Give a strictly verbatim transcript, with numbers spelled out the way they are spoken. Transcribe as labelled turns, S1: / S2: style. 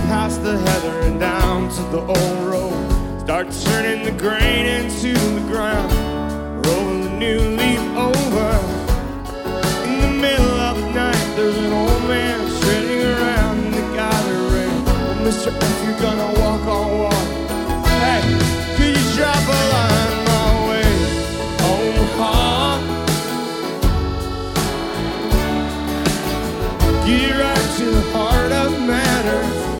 S1: past the heather and down to the old road. Start turning the grain into the ground, rolling the new leaf over. In the middle of the night, there's an old man shredding around in the gathering. Well, Mister F, you're gonna walk on